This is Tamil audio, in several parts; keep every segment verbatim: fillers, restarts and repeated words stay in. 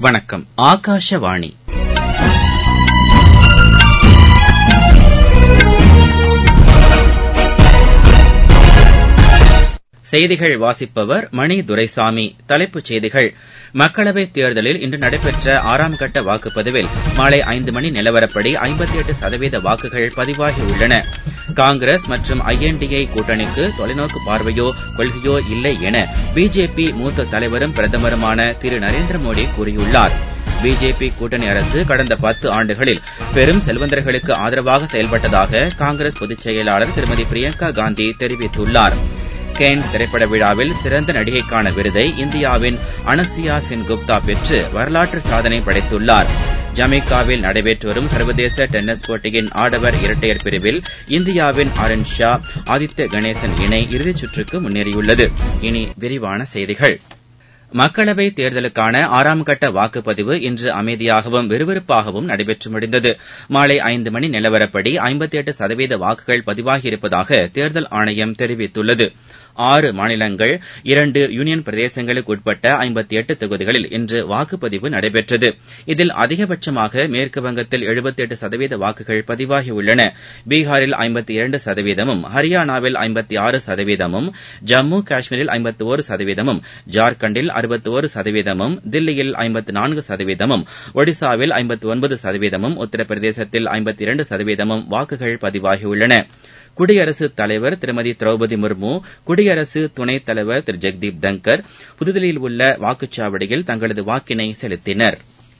வணக்கம். ஆகாஷவாணி. செய்திகள் வாசிப்பவர் மணி துரைசாமி. தலைப்புச் செய்திகள். மக்களவைத் தேர்தலில் இன்று நடைபெற்ற ஆறாம் கட்ட வாக்குப்பதிவில் மாலை ஐந்து மணி நிலவரப்படி ஐம்பத்தி எட்டு சதவீத வாக்குகள் பதிவாகியுள்ளன. காங்கிரஸ் மற்றும் ஐ என் டி ஏ கூட்டணிக்கு தொலைநோக்கு பார்வையோ கொள்கையோ இல்லை என பிஜேபி மூத்த தலைவரும் பிரதமருமான திரு நரேந்திர மோடி கூறியுள்ளார். பிஜேபி கூட்டணி அரசு கடந்த பத்து ஆண்டுகளில் பெரும் செல்வந்தர்களுக்கு ஆதரவாக செயல்பட்டதாக காங்கிரஸ் பொதுச் செயலாளர் திருமதி பிரியங்கா காந்தி தெரிவித்துள்ளார். கேன்ஸ் திரைப்பட விழாவில் சிறந்த நடிகைக்கான விருதை இந்தியாவின் அனுசுயா சென் குப்தா பெற்று வரலாற்று சாதனை படைத்துள்ளார். ஜமைக்காவில் நடைபெற்று வரும் சர்வதேச டென்னிஸ் போட்டியின் ஆடவர் இரட்டையர் பிரிவில் இந்தியாவின் ஆரன் ஷா ஆதித்ய கணேசன் இணை இறுதிச் சுற்றுக்கு முன்னேறியுள்ளது. இனி விரிவான செய்திகள். மக்களவைத் தேர்தலுக்கான ஆறாம் கட்ட வாக்குப்பதிவு இன்று அமைதியாகவும் விறுவிறுப்பாகவும் நடைபெற்று முடிந்தது. மாலை ஐந்து மணி நிலவரப்படி ஐம்பத்தி எட்டு சதவீத வாக்குகள் பதிவாகியிருப்பதாக தேர்தல் ஆணையம் தெரிவித்துள்ளது. ஆறு மாநிலங்கள் இரண்டு யூனியன் பிரதேசங்களுக்கு உட்பட்ட ஐம்பத்தி எட்டு தொகுதிகளில் இன்று வாக்குப்பதிவு நடைபெற்றது. இதில் அதிகபட்சமாக மேற்குவங்கத்தில் எழுபத்தி எட்டு சதவீத வாக்குகள் பதிவாகியுள்ளன. பீகாரில் ஐம்பத்தி இரண்டு சதவீதமும், ஹரியானாவில் ஐம்பத்தி ஆறு சதவீதமும், ஜம்மு காஷ்மீரில் ஐம்பத்தி ஒரு சதவீதமும், ஜார்க்கண்டில் அறுபத்தி ஒரு சதவீதமும், தில்லியில் ஐம்பத்தி நான்கு சதவீதமும், ஒடிசாவில் ஐம்பத்தி ஒன்பது சதவீதமும், உத்தரப்பிரதேசத்தில் ஐம்பத்தி இரண்டு சதவீதமும் வாக்குகள் பதிவாகியுள்ளன. குடியரசுத் தலைவர் திருமதி திரௌபதி முர்மு, குடியரசு துணைத் தலைவர் திரு ஜெக்தீப் தங்கர் புதுதில்லியில் உள்ள வாக்குச்சாவடியில் தங்களது வாக்கினை செலுத்தினர்.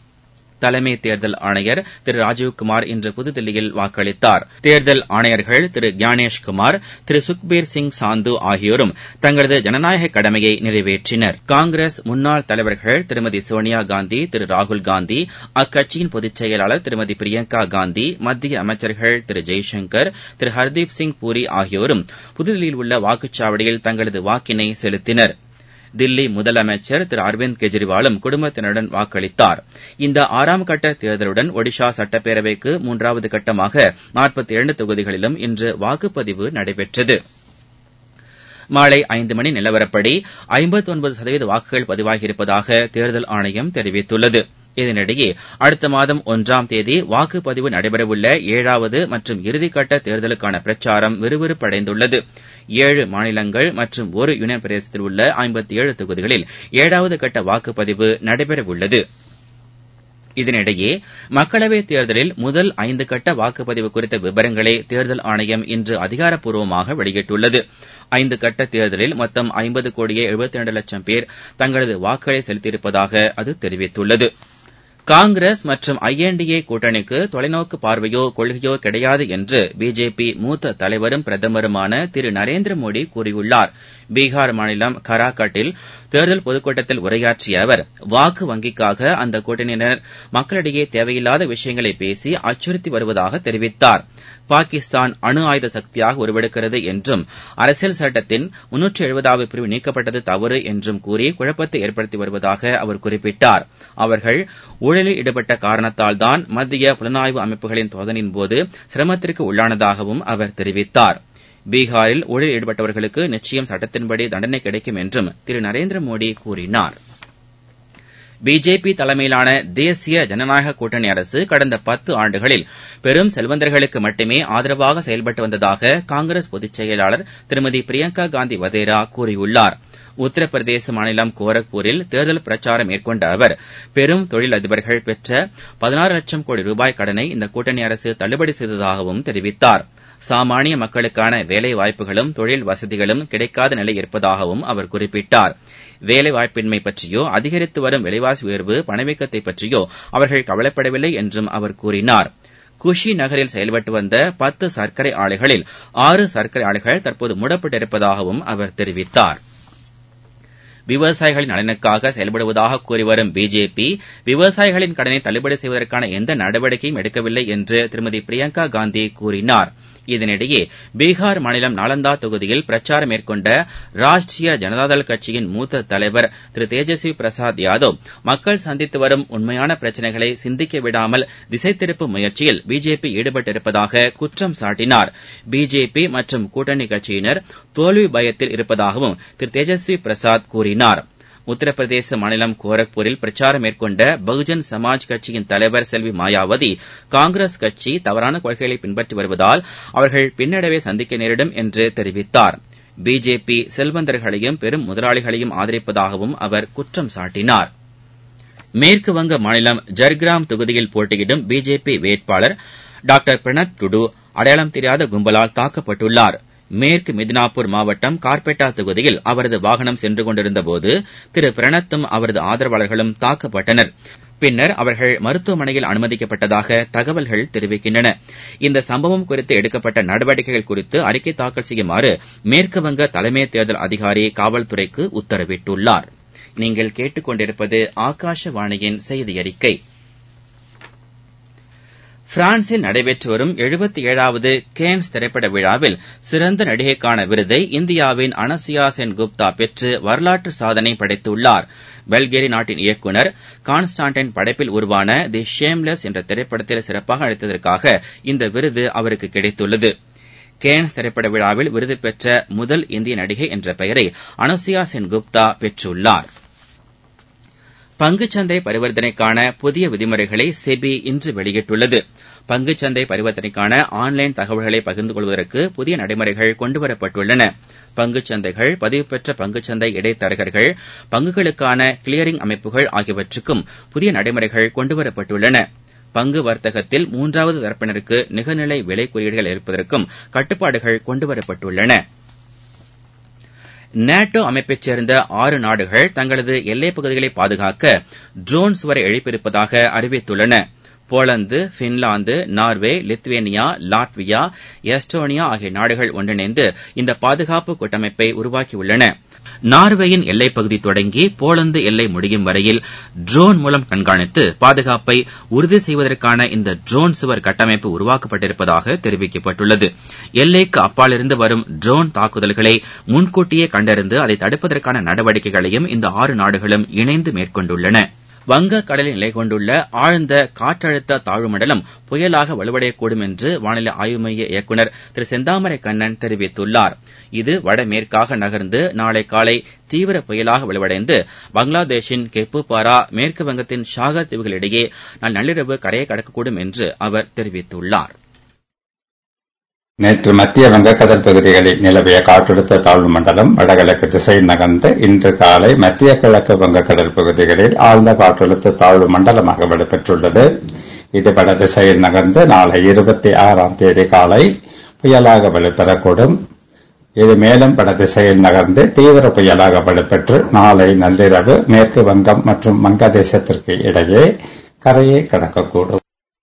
தலைமை தேர்தல் ஆணையர் திரு ராஜீவ்குமார் இன்று புதுதில்லியில் வாக்களித்தார். தேர்தல் ஆணையர்கள் திரு கியானேஷ்குமார், திரு சுக்பீர் சிங் சாந்து ஆகியோரும் தங்களது ஜனநாயக கடமையை நிறைவேற்றினர். காங்கிரஸ் முன்னாள் தலைவர்கள் திருமதி சோனியா காந்தி, திரு ராகுல் காந்தி, அக்கட்சியின் பொதுச் செயலாளர் திருமதி பிரியங்கா காந்தி, மத்திய அமைச்சர்கள் திரு ஜெய்சங்கர், திரு ஹர்தீப் சிங் பூரி ஆகியோரும் புதுதில்லியில் உள்ள வாக்குச்சாவடியில் தங்களது வாக்கினை செலுத்தினர். தில்லி முதலமைச்சர் திரு அரவிந்த் கெஜ்ரிவாலும் குடும்பத்தினருடன் வாக்களித்தார். இந்த ஆறாம் கட்ட தேர்தலுடன் ஒடிஷா சட்டப்பேரவைக்கு மூன்றாவது கட்டமாக நாற்பத்தி இரண்டு தொகுதிகளிலும் இன்று வாக்குப்பதிவு நடைபெற்றது. மாலை ஐந்து மணி நிலவரப்படி ஐம்பத்தி ஒன்பது சதவீத வாக்குகள் பதிவாகியிருப்பதாக தேர்தல் ஆணையம் தெரிவித்துள்ளது. இதனிடையே அடுத்த மாதம் ஒன்றாம் தேதி வாக்குப்பதிவு நடைபெறவுள்ள ஏழாவது மற்றும் இறுதிக்கட்ட தேர்தலுக்கான பிரச்சாரம் விறுவிறுப்படைந்துள்ளது. ஏழு மாநிலங்கள் மற்றும் ஒரு யூனியன் பிரதேசத்தில் உள்ள ஐம்பத்தி ஏழு தொகுதிகளில் ஏழாவது கட்ட வாக்குப்பதிவு நடைபெறவுள்ளது. இதனிடையே மக்களவைத் தேர்தலில் முதல் ஐந்து கட்ட வாக்குப்பதிவு குறித்த விவரங்களை தேர்தல் ஆணையம் இன்று அதிகாரப்பூர்வமாக வெளியிட்டுள்ளது. ஐந்து கட்ட தேர்தலில் மொத்தம் ஐம்பது கோடியே எழுபத்தி இரண்டு லட்சம் பேர் தங்களது வாக்குகளை செலுத்தியிருப்பதாக அது தெரிவித்துள்ளது. காங்கிரஸ் மற்றும் ஐ என் டி ஏ கூட்டணிக்கு தொலைநோக்கு பார்வையோ கொள்கையோ கிடையாது என்று பிஜேபி மூத்த தலைவரும் பிரதமருமான திரு நரேந்திர மோடி கூறியுள்ளார். பீகார் மாநிலம் கராகட்டில் தேர்தல் பொதுக்கூட்டத்தில் உரையாற்றிய அவர், வாக்கு வங்கிக்காக அந்த கூட்டணியினர் மக்களிடையே தேவையில்லாத விஷயங்களை பேசி அச்சுறுத்தி வருவதாக தெரிவித்தார். பாகிஸ்தான் அணு ஆயுத சக்தியாக உருவெடுக்கிறது என்றும், அரசியல் சட்டத்தின் முன்னூற்று எழுபதாவது பிரிவு நீக்கப்பட்டது தவறு என்றும் கூறி குழப்பத்தை ஏற்படுத்தி வருவதாக அவர் குறிப்பிட்டார். அவர்கள் ஊழலில் ஈடுபட்ட காரணத்தால்தான் மத்திய புலனாய்வு அமைப்புகளின் சோதனையின்போது சிரமத்திற்கு உள்ளானதாகவும் அவர் தெரிவித்தார். பீகாரில் ஊழலில் ஈடுபட்டவர்களுக்கு நிச்சயம் சட்டத்தின்படி தண்டனை கிடைக்கும் என்றும் திரு நரேந்திர மோடி கூறினார். பிஜேபி தலைமையிலான தேசிய ஜனநாயக கூட்டணி அரசு கடந்த பத்து ஆண்டுகளில் பெரும் செல்வந்தர்களுக்கு மட்டுமே ஆதரவாக செயல்பட்டு வந்ததாக காங்கிரஸ் பொதுச் செயலாளர் திருமதி பிரியங்கா காந்தி வதேரா கூறியுள்ளார். உத்தரப்பிரதேச மாநிலம் கோரக்பூரில் தேர்தல் பிரச்சாரம் மேற்கொண்ட அவர், பெரும் தொழிலதிபர்கள் பெற்ற பதினாறு லட்சம் கோடி ரூபாய் கடனை இந்த கூட்டணி அரசு தள்ளுபடி செய்ததாகவும் தெரிவித்தார். சாமானிய மக்களுக்கான வேலை வாய்ப்புகளும் தொழில் வசதிகளும் கிடைக்காத நிலை இருப்பதாகவும் அவர் குறிப்பிட்டார். வேலை வாய்ப்பின்மை பற்றியோ அதிகரித்து வரும் விலைவாசி உயர்வு பணவீக்கத்தை பற்றியோ அவர்கள் கவலைப்படவில்லை என்றும் அவர் கூறினார். குஷி நகரில் செயல்பட்டு வந்த பத்து சர்க்கரை ஆலைகளில் ஆறு சர்க்கரை ஆலைகள் தற்போது மூடப்பட்டிருப்பதாகவும் அவர் தெரிவித்தார். விவசாயிகளின் நலனுக்காக செயல்படுவதாக கூறிவரும் பிஜேபி விவசாயிகளின் கடனை தள்ளுபடி செய்வதற்கான எந்த நடவடிக்கையும் எடுக்கவில்லை என்று திருமதி பிரியங்கா காந்தி கூறினார். இதனிடையே பீகார் மாநிலம் நாலந்தா தொகுதியில் பிரச்சாரம் மேற்கொண்ட ராஷ்டிரிய ஜனதாதள் கட்சியின் மூத்த தலைவர் திரு தேஜஸ்வி பிரசாத் யாதவ், மக்கள் சந்தித்து வரும் உண்மையான பிரச்சினைகளை சிந்திக்க விடாமல் திசை திருப்பும் முயற்சியில் பிஜேபி ஈடுபட்டிருப்பதாக குற்றம் சாட்டினார். பிஜேபி மற்றும் கூட்டணி கட்சியினர் தோல்வி பயத்தில் இருப்பதாகவும் திரு தேஜஸ்வி பிரசாத் கூறினார். உத்தரப்பிரதேச மாநிலம் கோரக்பூரில் பிரச்சாரம் மேற்கொண்ட பகுஜன் சமாஜ் கட்சியின் தலைவர் செல்வி மாயாவதி காங்கிரஸ் கட்சி தவறான கொள்கைகளை பின்பற்றி வருவதால் அவர்கள் பின்னடைவை சந்திக்க நேரிடும் என்று தெரிவித்தார். பிஜேபி செல்வந்தர்களையும் பெரும் முதலாளிகளையும் ஆதரிப்பதாகவும் அவர் குற்றம் சாட்டினார். மேற்குவங்க மாநிலம் ஜர்கிராம் தொகுதியில் போட்டியிடும் பிஜேபி வேட்பாளர் டாக்டர் பிரணத் டுடு அடையாளம் தெரியாத கும்பலால் தாக்கப்பட்டுள்ளார். மேற்கு மிதினாப்பூர் மாவட்டம் கார்பெட்டா தொகுதியில் அவரது வாகனம் சென்று கொண்டிருந்தபோது திரு பிரணத்தும் அவரது ஆதரவாளர்களும் தாக்கப்பட்டனர். பின்னர் அவர்கள் மருத்துவமனையில் அனுமதிக்கப்பட்டதாக தகவல்கள் தெரிவிக்கின்றன. இந்த சம்பவம் குறித்து எடுக்கப்பட்ட நடவடிக்கைகள் குறித்து அறிக்கை தாக்கல் செய்யுமாறு மேற்குவங்க தலைமை தேர்தல் அதிகாரி காவல்துறைக்கு உத்தரவிட்டுள்ளார். நீங்கள் கேட்டுக்கொண்டிருப்பது ஆகாஷவாணியின் செய்தி அறிக்கை. பிரான்சில் நடைபெற்று வரும் எழுபத்தி ஏழாவது கேன்ஸ் திரைப்பட விழாவில் சிறந்த நடிகைக்கான விருதை இந்தியாவின் அனசுயா சென் குப்தா பெற்று வரலாற்று சாதனை படைத்துள்ளார். பல்கேரிய நாட்டின் இயக்குநர் கான்ஸ்டான்டைன் படைப்பில் உருவான தி ஷேம்லெஸ் என்ற திரைப்படத்தில் சிறப்பாக நடித்ததற்காக இந்த விருது அவருக்கு கிடைத்துள்ளது. கேன்ஸ் திரைப்பட விழாவில் விருது பெற்ற முதல் இந்திய நடிகை என்ற பெயரை அனசுயா சென் குப்தா பெற்றுள்ளார். பங்குச்சந்தை பரிவர்த்தனைக்கான புதிய விதிமுறைகளை செபி இன்று வெளியிட்டுள்ளது. பங்குச்சந்தை பரிவர்த்தனைக்கான ஆன்லைன் தகவல்களை பகிர்ந்து கொள்வதற்கு புதிய நடைமுறைகள் கொண்டுவரப்பட்டுள்ளன. பங்குச்சந்தைகள், பதிவு பெற்ற பங்குச்சந்தை இடைத்தரகர்கள், பங்குகளுக்கான கிளியரிங் அமைப்புகள் ஆகியவற்றுக்கும் புதிய நடைமுறைகள் கொண்டுவரப்பட்டுள்ளன. பங்கு வர்த்தகத்தில் மூன்றாவது தரப்பினருக்கு நிகர்நிலை விலை குறியீடுகள் இருப்பதற்கும் கட்டுப்பாடுகள் கொண்டுவரப்பட்டுள்ளன. நேட்டோ அமைப்பைச் சேர்ந்த ஆறு நாடுகள் தங்களது எல்லைப் பகுதிகளை பாதுகாக்க ட்ரோன் சுவரை எழுப்பியிருப்பதாக அறிவித்துள்ளன. Poland, Finland, Norway, Lithuania, Latvia, Estonia ஆகிய நாடுகள் ஒன்றிணைந்து இந்த பாதுகாப்பு கூட்டமைப்பை உருவாக்கியுள்ளன. நார்வேயின் எல்லைப் பகுதி தொடங்கி போலந்து எல்லை முடியும் வரையில் ட்ரோன் மூலம் கண்காணித்து பாதுகாப்பை உறுதி செய்வதற்கான இந்த ட்ரோன் சுவர் கட்டமைப்பு உருவாக்கப்பட்டிருப்பதாக தெரிவிக்கப்பட்டுள்ளது. எல்லைக்கு அப்பாலிருந்து வரும் ட்ரோன் தாக்குதல்களை முன்கூட்டியே கண்டறிந்து அதை தடுப்பதற்கான நடவடிக்கைகளையும் இந்த ஆறு நாடுகளும் இணைந்து மேற்கொண்டுள்ளன. வங்கக்கடலில் நிலை கொண்டுள்ள ஆழ்ந்த காற்றழுத்த தாழ்வு மண்டலம் புயலாக வலுவடையக்கூடும் என்று வானிலை ஆய்வு மைய இயக்குநர் திரு செந்தாமரை கண்ணன் தெரிவித்துள்ளார். இது வடமேற்காக நகர்ந்து நாளை காலை தீவிர புயலாக வலுவடைந்து பங்களாதேஷின் கெப்புபாரா, மேற்கு வங்கத்தின் ஷாகர் தீவுகளிடையே நாளை நள்ளிரவு கரையை கடக்கக்கூடும் என்று அவர் தெரிவித்துள்ளார். நேற்று மத்திய வங்கக்கடல் பகுதிகளில் நிலவிய காற்றழுத்த தாழ்வு மண்டலம் வடகிழக்கு திசையில் நகர்ந்து இன்று காலை மத்திய கிழக்கு வங்கக்கடல் பகுதிகளில் ஆழ்ந்த காற்றழுத்த தாழ்வு மண்டலமாக வலுப்பெற்றுள்ளது. இது வட திசையில் நகர்ந்து நாளை இருபத்தி ஆறாம் தேதி காலை புயலாக வலுப்பெறக்கூடும். இது மேலும் வட திசையில் நகர்ந்து தீவிர புயலாக வலுப்பெற்று நாளை நள்ளிரவு மேற்கு வங்கம் மற்றும் வங்கதேசத்திற்கு இடையே கரையை கடக்கக்கூடும்.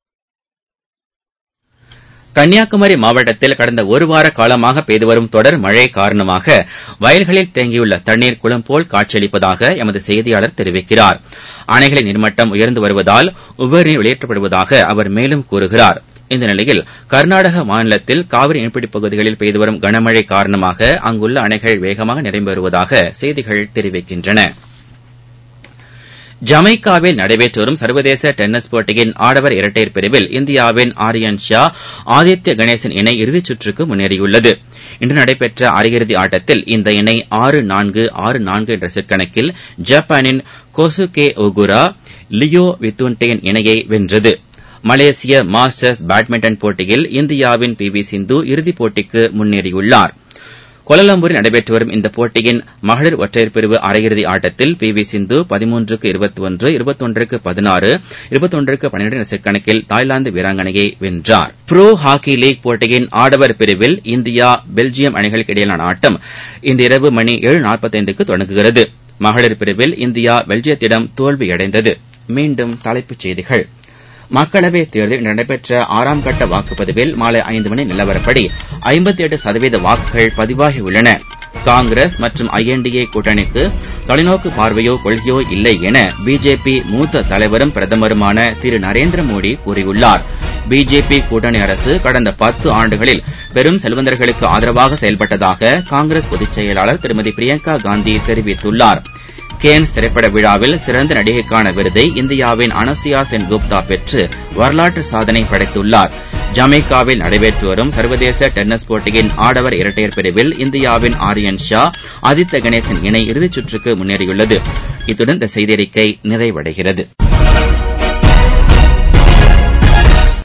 கன்னியாகுமரி மாவட்டத்தில் கடந்த ஒரு வார காலமாக பெய்து வரும் தொடர் மழை காரணமாக வயல்களில் தேங்கியுள்ள தண்ணீர் குளம் போல் காட்சியளிப்பதாக எமது செய்தியாளர் தெரிவிக்கிறார். அணைகளின் நீர்மட்டம் உயர்ந்து வருவதால் உபரிநீர் வெளியேற்றப்படுவதாக அவர் மேலும் கூறுகிறார். இந்த நிலையில் கர்நாடக மாநிலத்தில் காவிரி நீர்பிடிப்பு பகுதிகளில் பெய்து வரும் கனமழை காரணமாக அங்குள்ள அணைகள் வேகமாக நிரம்பி வருவதாக செய்திகள் தெரிவிக்கின்றன. ஜமைக்காவில் நடைபெற்று வரும் சர்வதேச டென்னிஸ் போட்டியின் ஆடவர் இரட்டையர் பிரிவில் இந்தியாவின் ஆரியன் ஷா, ஆதித்ய கணேசன் இணை இறுதிச் சுற்றுக்கு முன்னேறியுள்ளது. இன்று நடைபெற்ற அரையிறுதி ஆட்டத்தில் இந்த இணை ஆறு நான்கு ஆறு நான்கு என்ற செட் கணக்கில் ஜப்பானின் கோசுகே ஒகுரா, லியோ வித்துன்டேன் இணையை வென்றது. மலேசிய மாஸ்டர்ஸ் பேட்மிண்டன் போட்டியில் இந்தியாவின் பி வி சிந்து இறுதிப் போட்டிக்கு முன்னேறியுள்ளார். கோலாலம்பூரில் நடைபெற்று வரும் இந்த போட்டியின் மகளிர் ஒற்றையர் பிரிவு அரையிறுதி ஆட்டத்தில் பி வி சிந்து பதிமூன்றுக்கு இருபத்தி ஒன்று, இருபத்தொன்றுக்கு பதினாறு, இருபத்தொன்றுக்கு பன்னிரண்டு என்ற செட் கணக்கில் தாய்லாந்து வீராங்கனையை வென்றார். புரோ ஹாக்கி லீக் போட்டியின் ஆடவர் பிரிவில் இந்தியா, பெல்ஜியம் அணிகளுக்கு இடையிலான ஆட்டம் இன்று இரவு மணி ஏழு நாற்பத்தைந்துக்கு தொடங்குகிறது. மகளிர் பிரிவில் இந்தியா பெல்ஜியத்திடம் தோல்வியடைந்தது. மீண்டும் தலைப்புச் செய்திகள். மக்களவைத் தேர்தலில் நடைபெற்ற ஆறாம் கட்ட வாக்குப்பதிவில் மாலை ஐந்து மணி நிலவரப்படி ஐம்பத்தி எட்டு சதவீத வாக்குகள் பதிவாகியுள்ளன. காங்கிரஸ் மற்றும் ஐ என் டி ஏ கூட்டணிக்கு தொலைநோக்கு பார்வையோ கொள்கையோ இல்லை என பிஜேபி மூத்த தலைவரும் பிரதமருமான திரு நரேந்திர மோடி கூறியுள்ளார். பிஜேபி கூட்டணி அரசு கடந்த பத்து ஆண்டுகளில் பெரும் செல்வந்தர்களுக்கு ஆதரவாக செயல்பட்டதாக காங்கிரஸ் பொதுச் செயலாளர் திருமதி பிரியங்கா காந்தி தெரிவித்துள்ளார். கேன்ஸ் திரைப்பட விழாவில் சிறந்த நடிகைக்கான விருதை இந்தியாவின் அனுசியா சென் குப்தா பெற்று வரலாற்று சாதனை படைத்துள்ளார். ஜமைக்காவில் நடைபெற்று வரும் சர்வதேச டென்னிஸ் போட்டியின் ஆடவர் இரட்டையர் பிரிவில் இந்தியாவின் ஆரியன் ஷா ஆதித்ய கணேசன் இணை இறுதிச் சுற்றுக்கு முன்னேறியுள்ளது. இத்துடன் இந்த செய்தியறிக்கை நிறைவடைகிறது.